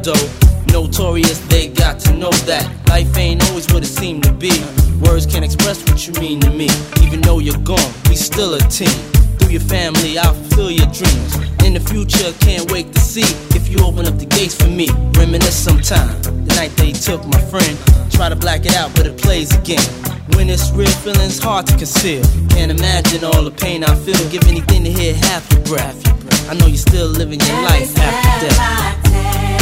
though. Notorious, they got to know that life ain't always what it seemed to be. Words can't express what you mean to me. Even though you're gone, we still a team. Through your family, I'll fulfill your dreams. In the future, can't wait to see if you open up the gates for me. Reminisce sometime, the night they took my friend. Try to black it out, but it plays again. When it's real, feeling's hard to conceal. Can't imagine all the pain I feel. Give anything to hear half your breath. I know you're still living your life after death.